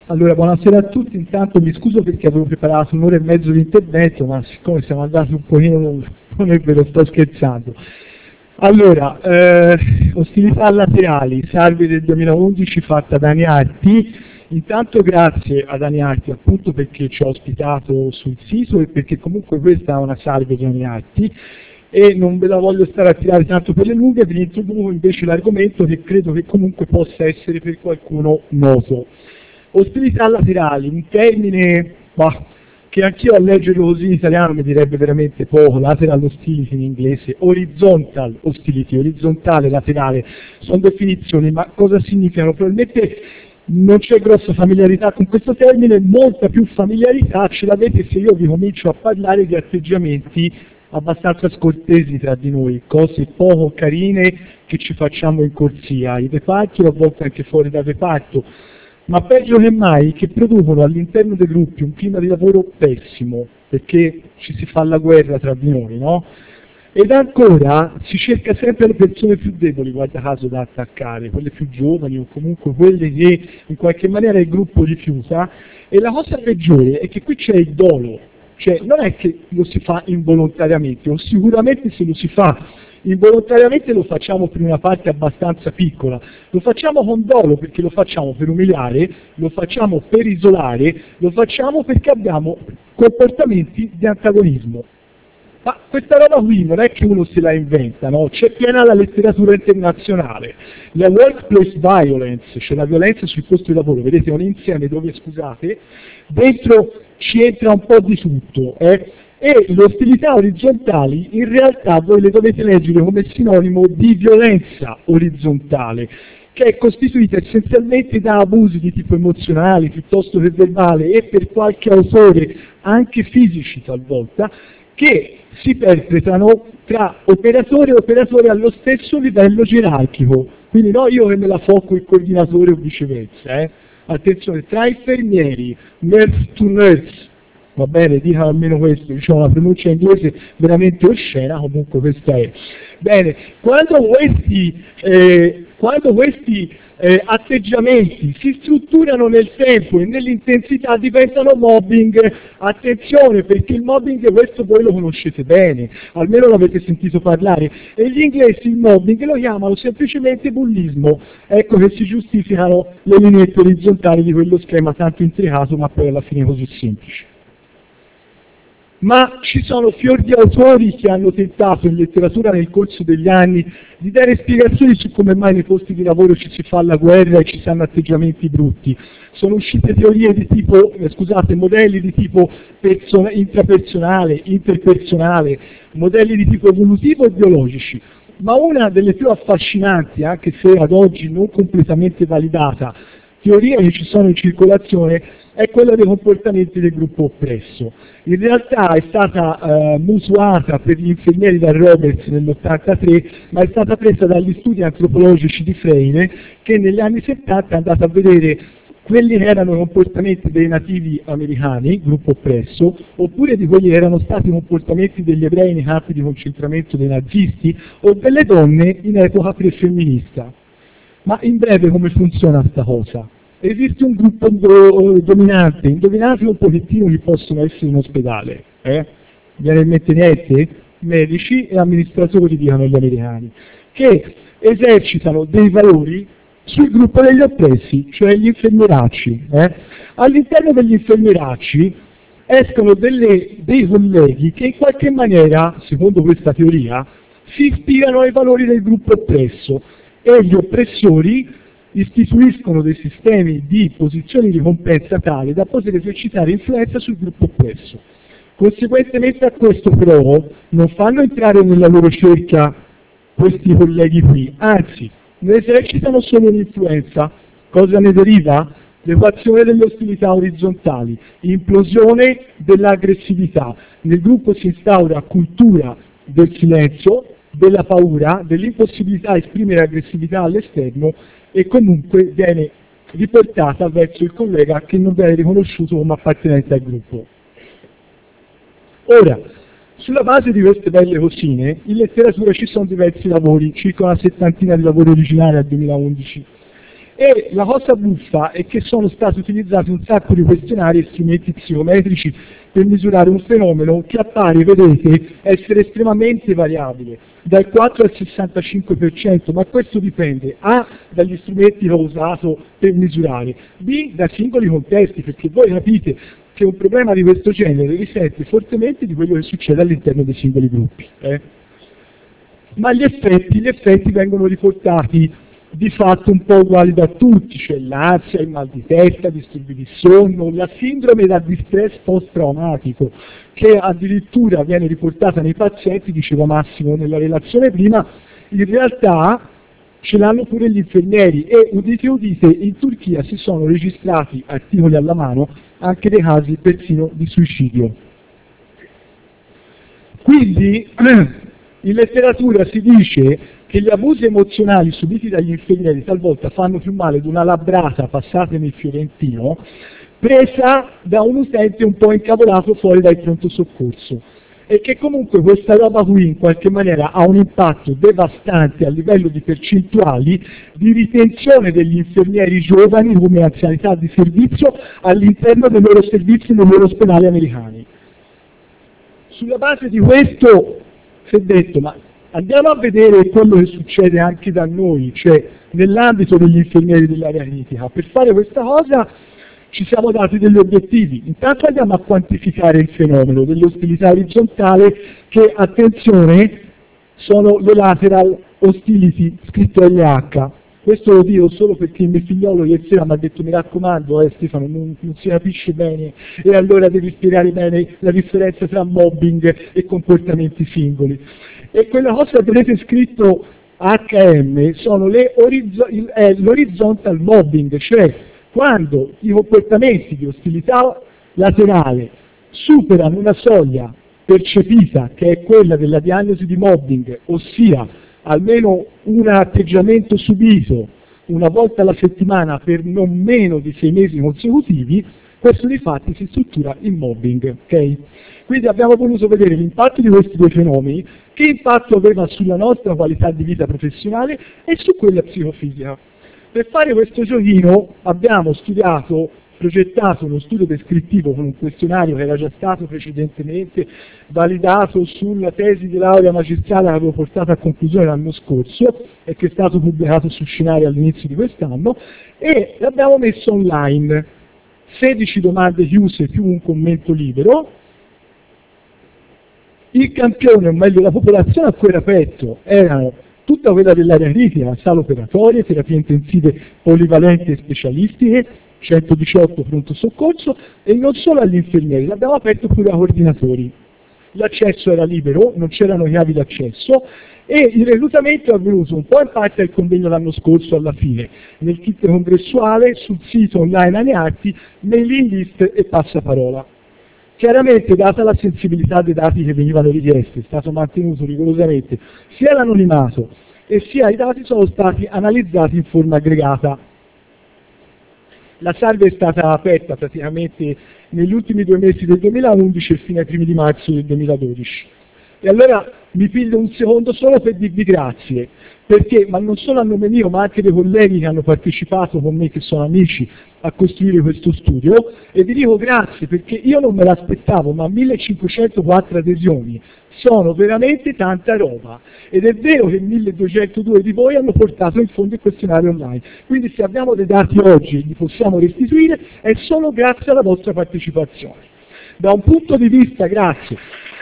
Allora, buonasera a tutti. Intanto mi scuso perché avevo preparato un'ora e mezzo di intervento, ma siccome siamo andati un pochino, non è vero, sto scherzando. Allora, ostilità laterali, salve del 2011 fatta da Aniarti. Intanto grazie ad Aniarti appunto perché ci ha ospitato sul sito e perché comunque questa è una salve di Aniarti e non ve la voglio stare a tirare tanto per le lunghe, vi introduco invece l'argomento che credo che comunque possa essere per qualcuno noto. Ostilità laterali, un termine che anch'io a leggerlo così in italiano mi direbbe veramente poco, lateral hostility in inglese, horizontal hostility, orizzontale, laterale, sono definizioni, ma cosa significano? Probabilmente non c'è grossa familiarità con questo termine, molta più familiarità ce l'avete se io vi comincio a parlare di atteggiamenti abbastanza scortesi tra di noi, cose poco carine che ci facciamo in corsia, ai reparti o a volte anche fuori dal reparto, ma peggio che mai che producono all'interno dei gruppi un clima di lavoro pessimo, perché ci si fa la guerra tra di noi, no? Ed ancora si cerca sempre le persone più deboli, guarda caso, da attaccare, quelle più giovani o comunque quelle che in qualche maniera il gruppo rifiuta, e la cosa peggiore è che qui c'è il dolo, cioè non è che lo si fa involontariamente, o sicuramente se lo si fa involontariamente lo facciamo per una parte abbastanza piccola, lo facciamo con dolo perché lo facciamo per umiliare, lo facciamo per isolare, lo facciamo perché abbiamo comportamenti di antagonismo. Ma questa roba qui non è che uno se la inventa, no? C'è piena la letteratura internazionale. La workplace violence, cioè la violenza sul posto di lavoro, vedete, è un insieme dove, scusate, dentro ci entra un po' di tutto, e le ostilità orizzontali in realtà voi le dovete leggere come sinonimo di violenza orizzontale, che è costituita essenzialmente da abusi di tipo emozionale piuttosto che verbale e per qualche autore anche fisici talvolta, che si perpetrano tra operatore e operatore allo stesso livello gerarchico. Quindi no io che me la fo con il coordinatore o viceversa. Attenzione, tra infermieri, nurse to nurse, va bene, dica almeno questo, diciamo una pronuncia inglese veramente oscena, comunque questa è. Bene, quando questi atteggiamenti si strutturano nel tempo e nell'intensità diventano mobbing, attenzione perché il mobbing questo voi lo conoscete bene, almeno l'avete sentito parlare, e gli inglesi il mobbing lo chiamano semplicemente bullismo, ecco che si giustificano le lineette orizzontali di quello schema tanto intricato ma poi alla fine così semplice. Ma ci sono fior di autori che hanno tentato in letteratura nel corso degli anni di dare spiegazioni su come mai nei posti di lavoro ci si fa la guerra e ci si hanno atteggiamenti brutti. Sono uscite teorie di tipo, modelli di tipo intrapersonale, interpersonale, modelli di tipo evolutivo e biologici. Ma una delle più affascinanti, anche se ad oggi non completamente validata, teorie che ci sono in circolazione è quella dei comportamenti del gruppo oppresso. In realtà è stata mutuata per gli infermieri da Roberts nell'83, ma è stata presa dagli studi antropologici di Freire, che negli anni 70 è andata a vedere quelli che erano i comportamenti dei nativi americani, gruppo oppresso, oppure di quelli che erano stati i comportamenti degli ebrei nei campi di concentramento dei nazisti, o delle donne in epoca pre-femminista. Ma in breve come funziona questa cosa? Esiste un gruppo dominante, indovinate un pochettino chi possono essere in ospedale, Viene in mente niente? Medici e amministratori, dicono gli americani, che esercitano dei valori sul gruppo degli oppressi, cioè gli infermieracci. All'interno degli infermieracci escono dei colleghi che in qualche maniera, secondo questa teoria, si ispirano ai valori del gruppo oppresso, e gli oppressori istituiscono dei sistemi di posizioni di ricompensa tali da poter esercitare influenza sul gruppo oppresso. Conseguentemente a questo però non fanno entrare nella loro cerchia questi colleghi qui, anzi ne esercitano solo un'influenza. Cosa ne deriva? L'equazione delle ostilità orizzontali, implosione dell'aggressività. Nel gruppo si instaura cultura del silenzio, della paura, dell'impossibilità di esprimere aggressività all'esterno, e comunque viene riportata verso il collega che non viene riconosciuto come appartenente al gruppo. Ora, sulla base di queste belle cosine, in letteratura ci sono diversi lavori, circa una settantina di lavori originali al 2011, E la cosa buffa è che sono stati utilizzati un sacco di questionari e strumenti psicometrici per misurare un fenomeno che appare, vedete, essere estremamente variabile, dal 4 al 65%, ma questo dipende A, dagli strumenti che ho usato per misurare, B, da singoli contesti, perché voi capite che un problema di questo genere risente fortemente di quello che succede all'interno dei singoli gruppi. Ma gli effetti vengono riportati di fatto un po' uguali da tutti, c'è l'ansia, il mal di testa, disturbi di sonno, la sindrome da distress post-traumatico, che addirittura viene riportata nei pazienti, diceva Massimo nella relazione prima, in realtà ce l'hanno pure gli infermieri e, udite udite, in Turchia si sono registrati, articoli alla mano, anche dei casi persino di suicidio. Quindi in letteratura si dice che gli abusi emozionali subiti dagli infermieri talvolta fanno più male di una labbrata passata nel Fiorentino presa da un utente un po' incavolato fuori dal pronto soccorso, e che comunque questa roba qui in qualche maniera ha un impatto devastante a livello di percentuali di ritenzione degli infermieri giovani come anzianità di servizio all'interno dei loro servizi nei loro ospedali americani. Sulla base di questo si è detto, ma andiamo a vedere quello che succede anche da noi, cioè nell'ambito degli infermieri dell'area critica. Per fare questa cosa ci siamo dati degli obiettivi. Intanto andiamo a quantificare il fenomeno dell'ostilità orizzontale che, attenzione, sono le lateral hostility, scritto LH. Questo lo dico solo perché il mio figliolo ieri sera mi ha detto: mi raccomando Stefano, non si capisce bene, e allora devi spiegare bene la differenza tra mobbing e comportamenti singoli. E quella cosa che avete scritto HM sono l'horizontal mobbing, cioè quando i comportamenti di ostilità laterale superano una soglia percepita che è quella della diagnosi di mobbing, ossia almeno un atteggiamento subito una volta alla settimana per non meno di 6 mesi consecutivi, questo di fatti si struttura in mobbing. Okay? Quindi abbiamo voluto vedere l'impatto di questi due fenomeni, che impatto aveva sulla nostra qualità di vita professionale e su quella psicofisica. Per fare questo giochino abbiamo progettato uno studio descrittivo con un questionario che era già stato precedentemente validato sulla tesi di laurea magistrale che avevo portato a conclusione l'anno scorso e che è stato pubblicato su Scenario all'inizio di quest'anno, e l'abbiamo messo online. 16 domande chiuse più un commento libero. Il campione, o meglio la popolazione a cui era aperto, erano tutta quella dell'area critica, sale operatorie, terapie intensive polivalenti e specialistiche, 118 pronto soccorso, e non solo agli infermieri, l'abbiamo aperto pure ai coordinatori. L'accesso era libero, non c'erano chiavi d'accesso, e il reclutamento è avvenuto un po' in parte al convegno l'anno scorso alla fine, nel kit congressuale, sul sito online Anearti, mailing list e passaparola. Chiaramente, data la sensibilità dei dati che venivano richiesti, è stato mantenuto rigorosamente sia l'anonimato e sia i dati sono stati analizzati in forma aggregata. La salva è stata aperta praticamente negli ultimi 2 mesi del 2011 e fino ai primi di marzo del 2012. E allora mi piglio un secondo solo per dirvi grazie, perché, ma non solo a nome mio, ma anche dei colleghi che hanno partecipato con me, che sono amici, a costruire questo studio, e vi dico grazie perché io non me l'aspettavo, ma 1504 adesioni sono veramente tanta roba, ed è vero che 1202 di voi hanno portato in fondo il questionario online, quindi se abbiamo dei dati oggi li possiamo restituire è solo grazie alla vostra partecipazione. Da un punto di vista, grazie,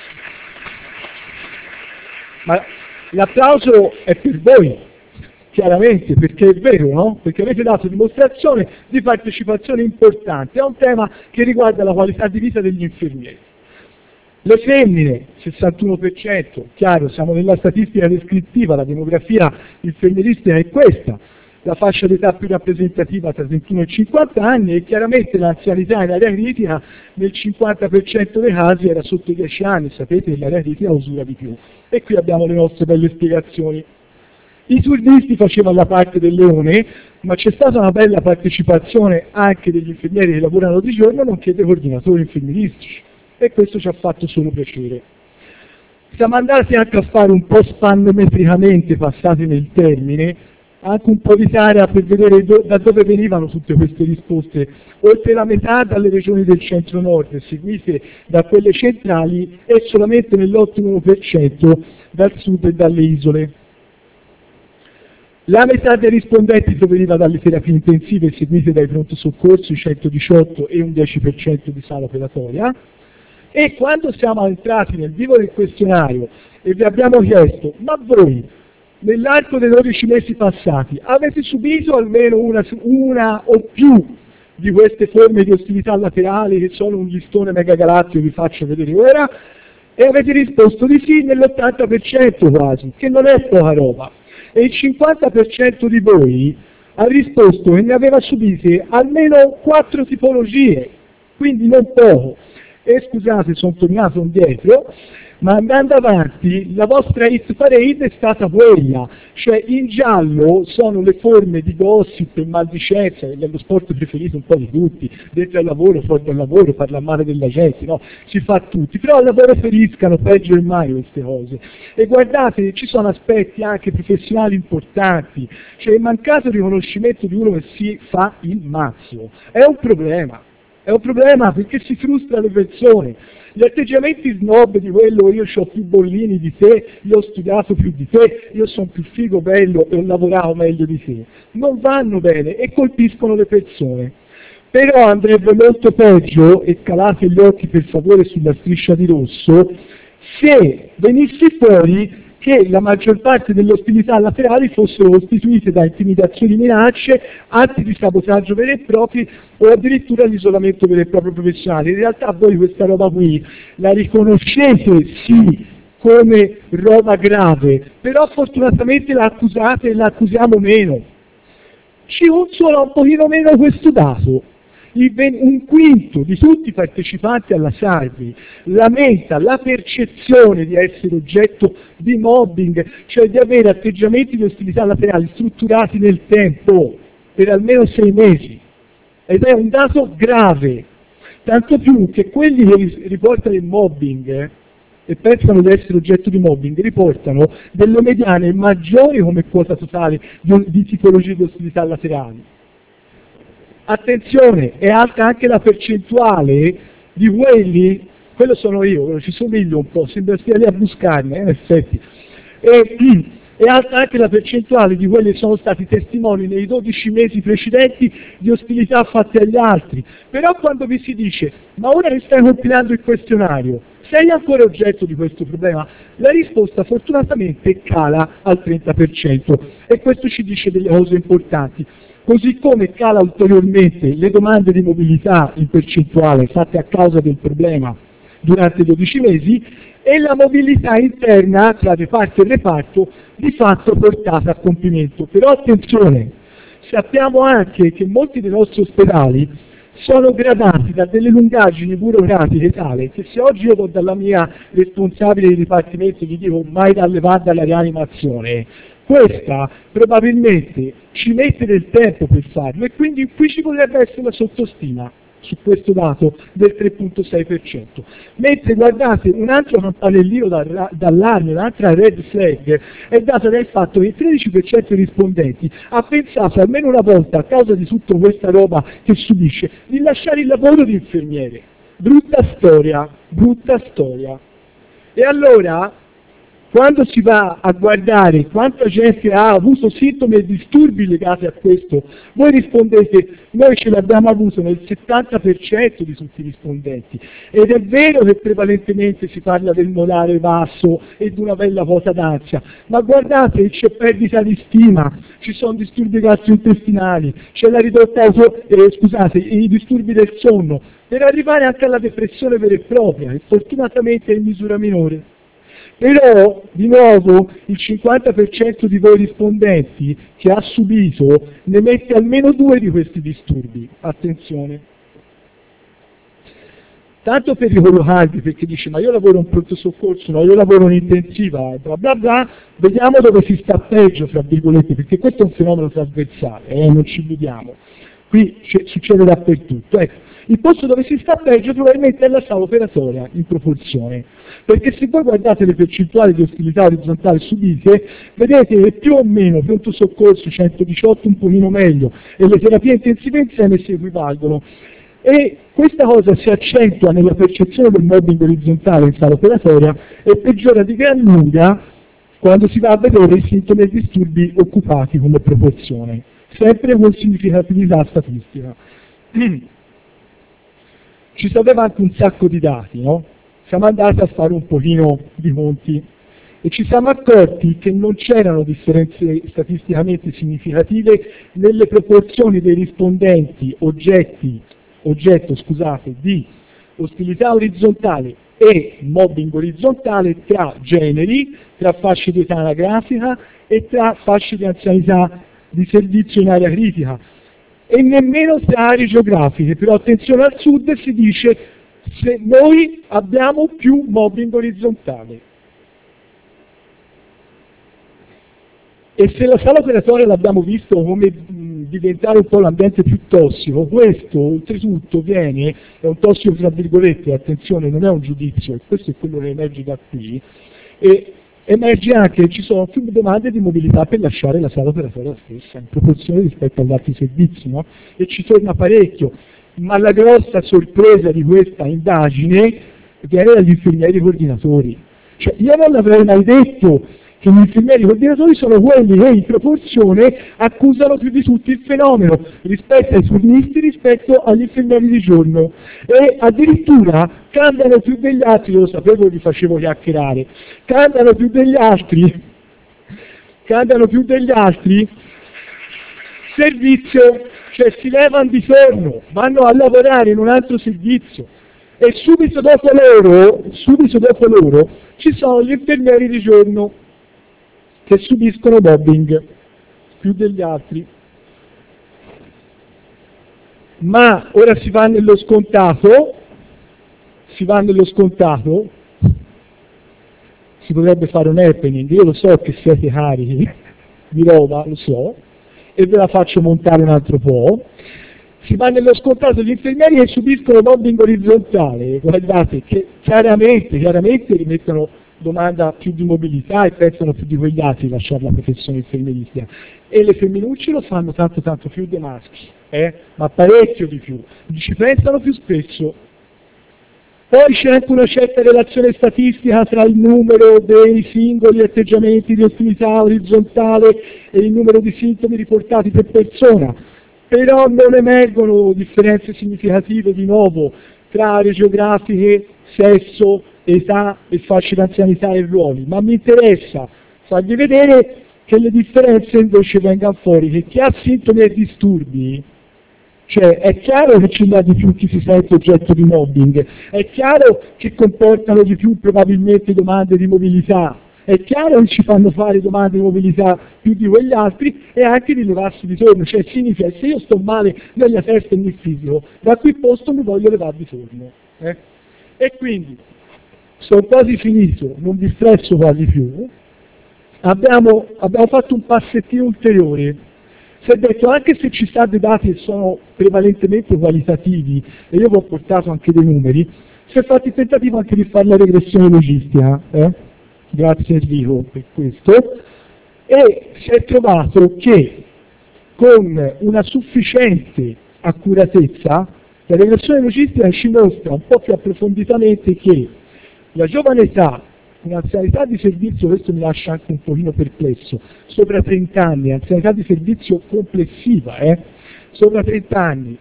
ma l'applauso è per voi, chiaramente, perché è vero, no? Perché avete dato dimostrazione di partecipazione importante a un tema che riguarda la qualità di vita degli infermieri. Le femmine, 61%, chiaro, siamo nella statistica descrittiva, la demografia infermieristica è questa, la fascia d'età più rappresentativa tra 21 e 50 anni, e chiaramente l'anzianità in area critica nel 50% dei casi era sotto i 10 anni, sapete che l'area critica usura di più. E qui abbiamo le nostre belle spiegazioni. I turnisti facevano la parte del leone, ma c'è stata una bella partecipazione anche degli infermieri che lavorano di giorno, nonché dei coordinatori infermieristici, e questo ci ha fatto solo piacere. Siamo andati anche a fare un po' spannometricamente, passati nel termine, anche un po' di tara per vedere da dove venivano tutte queste risposte. Oltre la metà dalle regioni del centro-nord, seguite da quelle centrali, e solamente nell'8% dal sud e dalle isole. La metà dei rispondenti proveniva dalle terapie intensive seguite dai pronto soccorso, 118 e un 10% di sala operatoria. E quando siamo entrati nel vivo del questionario e vi abbiamo chiesto: ma voi, nell'arco dei 12 mesi passati, avete subito almeno una o più di queste forme di ostilità laterali che sono un listone megagalattico che vi faccio vedere ora? E avete risposto di sì nell'80% quasi, che non è poca roba. E il 50% di voi ha risposto che ne aveva subite almeno 4 tipologie, quindi non poco. E scusate, sono tornato indietro, ma andando avanti, la vostra hit parade è stata quella, cioè in giallo sono le forme di gossip e maldicenza, che è lo sport preferito un po' di tutti, dentro al lavoro, fuori dal lavoro, parlare male della gente, no? Si fa tutti, però al lavoro feriscano peggio del mai queste cose. E guardate, ci sono aspetti anche professionali importanti, cioè il mancato riconoscimento di uno che si fa il mazzo, è un problema perché si frustra le persone. Gli atteggiamenti snob di quello: io ho più bollini di te, io ho studiato più di te, io sono più figo, bello e ho lavorato meglio di te, non vanno bene e colpiscono le persone. Però andrebbe molto peggio, e calate gli occhi per favore sulla striscia di rosso, se venisse fuori che la maggior parte delle ostilità laterali fossero costituite da intimidazioni, minacce, atti di sabotaggio veri e propri o addirittura l'isolamento vero e proprio professionale. In realtà voi questa roba qui la riconoscete sì come roba grave, però fortunatamente la accusate e la accusiamo meno. Ci consola un pochino meno questo dato. Un quinto di tutti i partecipanti alla Sarvi lamenta la percezione di essere oggetto di mobbing, cioè di avere atteggiamenti di ostilità laterali strutturati nel tempo per almeno 6 mesi, ed è un dato grave, tanto più che quelli che riportano il mobbing e pensano di essere oggetto di mobbing riportano delle mediane maggiori come quota totale di tipologie di ostilità laterali. Attenzione, è alta anche la percentuale di quelli, quello sono io, ci somiglio un po', sembra stia lì a buscarmi, in effetti, è alta anche la percentuale di quelli che sono stati testimoni nei 12 mesi precedenti di ostilità fatte agli altri. Però quando vi si dice: ma ora che stai compilando il questionario, sei ancora oggetto di questo problema? La risposta fortunatamente cala al 30%, e questo ci dice delle cose importanti. Così come cala ulteriormente le domande di mobilità in percentuale fatte a causa del problema durante i 12 mesi, e la mobilità interna tra reparto e reparto di fatto portata a compimento. Però attenzione, sappiamo anche che molti dei nostri ospedali sono gradati da delle lungaggini burocratiche tale che se oggi io do dalla mia responsabile di dipartimento gli dico mai da levare dalla rianimazione, questa probabilmente ci mette del tempo per farlo, e quindi qui ci potrebbe essere una sottostima su questo dato del 3,6%. Mentre guardate, un altro campanellino d'allarme, un'altra red flag è data dal fatto che il 13% dei rispondenti ha pensato almeno una volta, a causa di tutta questa roba che subisce, di lasciare il lavoro di infermiere. Brutta storia, brutta storia. E allora, quando si va a guardare quanta gente ha avuto sintomi e disturbi legati a questo, voi rispondete: noi ce l'abbiamo avuto nel 70% di tutti i rispondenti. Ed è vero che prevalentemente si parla del molare basso e di una bella quota d'ansia, ma guardate, c'è perdita di stima, ci sono disturbi gastrointestinali, c'è la ridotta i disturbi del sonno, per arrivare anche alla depressione vera e propria, e fortunatamente in misura minore. Però, di nuovo, il 50% di voi rispondenti che ha subito ne mette almeno 2 di questi disturbi. Attenzione. Tanto per ricollocarvi, perché dice: ma io lavoro in pronto soccorso, no, io lavoro in intensiva, bla bla bla, vediamo dove si sta peggio, fra virgolette, perché questo è un fenomeno trasversale, non ci illudiamo. Qui succede dappertutto. Ecco. Il posto dove si sta peggio probabilmente è la sala operatoria, in proporzione. Perché se voi guardate le percentuali di ostilità orizzontale subite, vedete che più o meno pronto soccorso 118 un pochino meglio e le terapie intensive insieme si equivalgono. E questa cosa si accentua nella percezione del mobbing orizzontale in sala operatoria e peggiora di gran lunga quando si va a vedere i sintomi e disturbi occupati come proporzione, sempre con significatività statistica. Ci sapeva anche un sacco di dati, no? Siamo andati a fare un pochino di conti e ci siamo accorti che non c'erano differenze statisticamente significative nelle proporzioni dei rispondenti oggetto di ostilità orizzontale e mobbing orizzontale tra generi, tra fasce di età anagrafica e tra fasce di anzianità di servizio in area critica, e nemmeno tra aree geografiche. Però attenzione, al sud si dice se noi abbiamo più mobbing orizzontale. E se la sala operatoria l'abbiamo visto come diventare un po' l'ambiente più tossico, questo oltretutto è un tossico tra virgolette, attenzione, non è un giudizio, e questo è quello che emerge da qui, e emerge anche che ci sono più domande di mobilità per lasciare la sala operatoria stessa, in proporzione rispetto agli altri servizi, no? E ci torna parecchio, ma la grossa sorpresa di questa indagine viene dagli infermieri coordinatori. Cioè, io non l'avrei mai detto che gli infermieri coordinatori sono quelli che in proporzione accusano più di tutti il fenomeno rispetto ai turnisti, rispetto agli infermieri di giorno, e addirittura cambiano più degli altri, lo sapevo, li facevo chiacchierare, cambiano più degli altri servizio, cioè si levano di torno, vanno a lavorare in un altro servizio, e subito dopo loro ci sono gli infermieri di giorno che subiscono mobbing più degli altri. Ma ora si va nello scontato, si potrebbe fare un happening, io lo so che siete carichi di roba, lo so, e ve la faccio montare un altro po'. Si va nello scontato gli infermieri che subiscono mobbing orizzontale, guardate che chiaramente rimettono domanda più di mobilità e pensano più di quegli altri di lasciare la professione infermieristica, e le femminucce lo fanno tanto più dei maschi, ma parecchio di più, ci pensano più spesso. Poi c'è anche una certa relazione statistica tra il numero dei singoli atteggiamenti di ostilità orizzontale e il numero di sintomi riportati per persona, però non emergono differenze significative di nuovo tra aree geografiche, sesso, età e fasce d'anzianità e ruoli, ma mi interessa farvi vedere che le differenze invece vengano fuori, che chi ha sintomi e disturbi, cioè è chiaro che ci dà di più chi si sente oggetto di mobbing, è chiaro che comportano di più probabilmente domande di mobilità, è chiaro che ci fanno fare domande di mobilità più di quegli altri e anche di levarsi di torno, cioè significa che se io sto male nella testa e nel fisico, da qui posto mi voglio levare di torno. E quindi, sono quasi finito, non vi stresso quasi più, abbiamo fatto un passettino ulteriore. Si è detto, anche se ci stanno dei dati che sono prevalentemente qualitativi, e io vi ho portato anche dei numeri, si è fatto il tentativo anche di fare la regressione logistica, grazie Enrico per questo, e si è trovato che con una sufficiente accuratezza la regressione logistica ci mostra un po' più approfonditamente che la giovane età, un'anzianità di servizio, questo mi lascia anche un pochino perplesso, sopra 30 anni, anzianità di servizio complessiva, sopra 30 anni,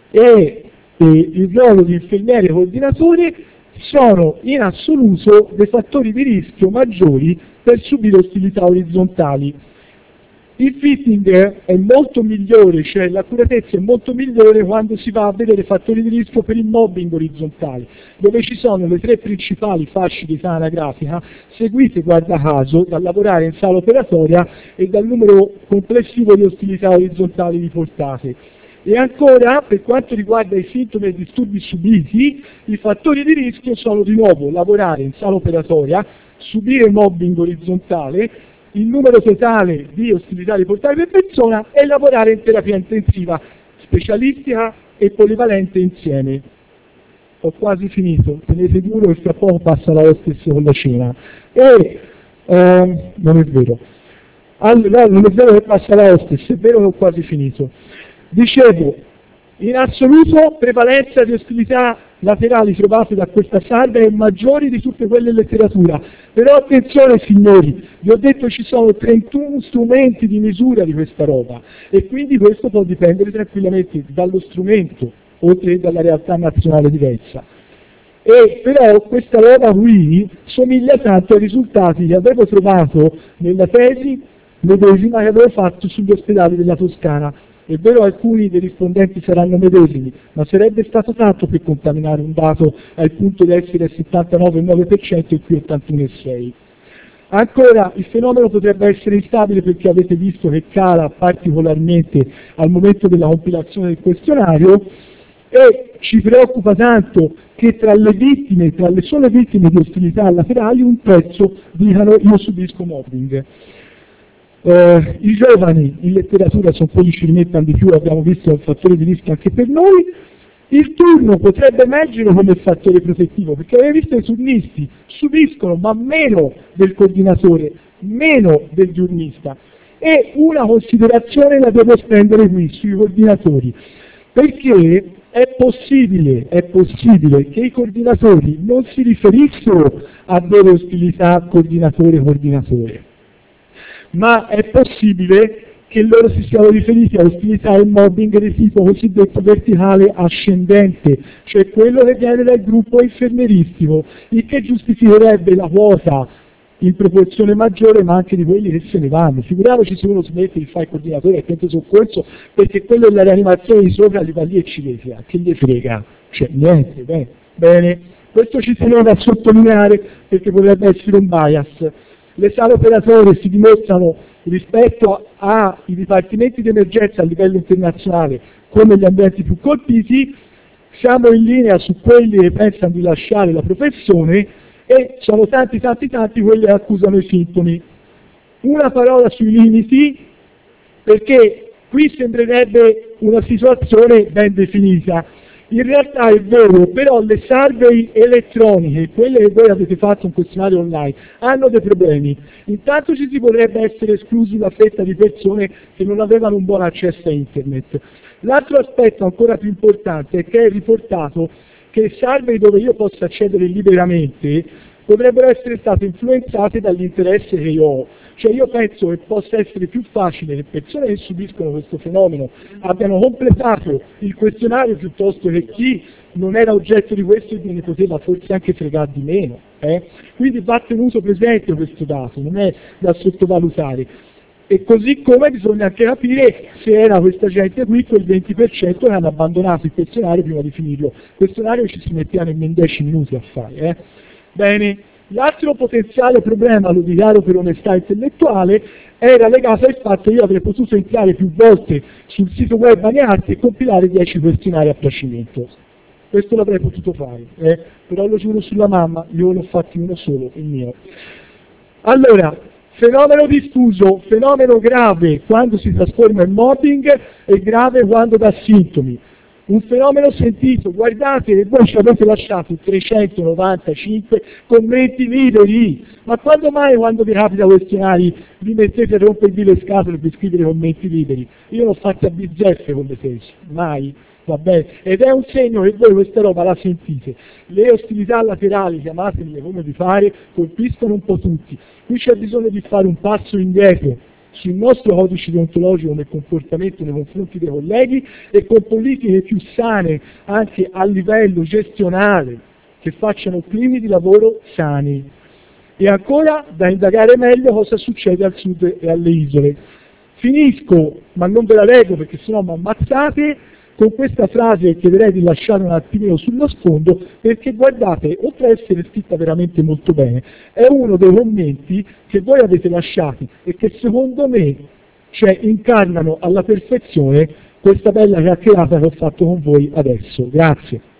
e il ruolo di infermiere coordinatore sono in assoluto dei fattori di rischio maggiori per subire ostilità orizzontali. Il fitting è molto migliore, cioè l'accuratezza è molto migliore quando si va a vedere fattori di rischio per il mobbing orizzontale, dove ci sono le 3 principali fasce di età anagrafica, seguite, guarda caso, dal lavorare in sala operatoria e dal numero complessivo di ostilità orizzontali riportate. E ancora, per quanto riguarda i sintomi e disturbi subiti, i fattori di rischio sono di nuovo lavorare in sala operatoria, subire mobbing orizzontale, il numero totale di ostilità riportate per persona e lavorare in terapia intensiva specialistica e polivalente insieme. Ho quasi finito, tenete duro e fra poco passa la hostess con la cena. Non è vero. Allora, non è vero che passa la hostess, è vero che ho quasi finito. Dicevo, in assoluto prevalenza di ostilità laterali trovate da questa salva è maggiori di tutte quelle in letteratura. Però attenzione signori, vi ho detto ci sono 31 strumenti di misura di questa roba e quindi questo può dipendere tranquillamente dallo strumento, oltre che dalla realtà nazionale diversa. Però questa roba qui somiglia tanto ai risultati che avevo trovato nella tesi medesima che avevo fatto sugli ospedali della Toscana. È vero alcuni dei rispondenti saranno medesimi, ma sarebbe stato tanto per contaminare un dato al punto di essere il 79,9% e qui 81,6%. Ancora, il fenomeno potrebbe essere instabile perché avete visto che cala particolarmente al momento della compilazione del questionario e ci preoccupa tanto che tra le sole vittime di ostilità laterali un terzo dicano io subisco mobbing. I giovani in letteratura sono quelli che ci rimettono di più, abbiamo visto è un fattore di rischio anche per noi. Il turno potrebbe emergere come fattore protettivo, perché avete visto i turnisti subiscono ma meno del coordinatore, meno del giornista. E una considerazione la devo spendere qui sui coordinatori, perché è possibile che i coordinatori non si riferissero a delle ostilità coordinatore-coordinatore, ma è possibile che loro si siano riferiti a ostilità e mobbing di tipo cosiddetto verticale ascendente, cioè quello che viene dal gruppo infermieristico, il che giustificherebbe la quota in proporzione maggiore ma anche di quelli che se ne vanno. Figuriamoci se uno smette di fare il coordinatore al pronto soccorso perché quello della rianimazione di sopra gli va lì e ci lesica, che gli frega, cioè niente, bene. Questo ci tenevo a sottolineare perché potrebbe essere un bias. Le sale operatorie si dimostrano rispetto ai dipartimenti di emergenza a livello internazionale come gli ambienti più colpiti, siamo in linea su quelli che pensano di lasciare la professione e sono tanti quelli che accusano i sintomi. Una parola sui limiti, perché qui sembrerebbe una situazione ben definita. In realtà è vero, però le survey elettroniche, quelle che voi avete fatto un questionario online, hanno dei problemi. Intanto ci si potrebbe essere esclusi una fetta di persone che non avevano un buon accesso a internet. L'altro aspetto ancora più importante è che è riportato che survey dove io posso accedere liberamente potrebbero essere state influenzate dall'interesse che io ho. Cioè io penso che possa essere più facile che persone che subiscono questo fenomeno abbiano completato il questionario piuttosto che chi non era oggetto di questo e ne poteva forse anche fregare di meno. Quindi va tenuto presente questo dato, non è da sottovalutare. E così come bisogna anche capire se era questa gente qui, quel 20% che hanno abbandonato il questionario prima di finirlo. Il questionario ci si metteva nemmeno 10 minuti a fare. Bene, l'altro potenziale problema, lo dichiaro per onestà intellettuale, era legato al fatto che io avrei potuto entrare più volte sul sito web Aniarte e compilare 10 questionari a piacimento. Questo l'avrei potuto fare, però lo giuro sulla mamma, io l'ho fatto uno solo, il mio. Allora, fenomeno diffuso, fenomeno grave quando si trasforma in mobbing e grave quando dà sintomi. Un fenomeno sentito, guardate che voi ci avete lasciato 395 commenti liberi, ma quando mai quando vi capita questionari vi mettete a rompervi le scatole per scrivere commenti liberi? Io l'ho fatto a bizzeffe con le tesi, mai, va bene, ed è un segno che voi questa roba la sentite. Le ostilità laterali, chiamatele come vi pare, colpiscono un po' tutti. Qui c'è bisogno di fare un passo indietro sul nostro codice deontologico nel comportamento nei confronti dei colleghi e con politiche più sane anche a livello gestionale che facciano climi di lavoro sani. E ancora da indagare meglio cosa succede al sud e alle isole. Finisco, ma non ve la leggo perché sennò mi ammazzate, con questa frase che chiederei di lasciare un attimino sullo sfondo, perché guardate, oltre a essere scritta veramente molto bene, è uno dei commenti che voi avete lasciati e che secondo me incarnano alla perfezione questa bella chiacchierata che ho fatto con voi adesso. Grazie.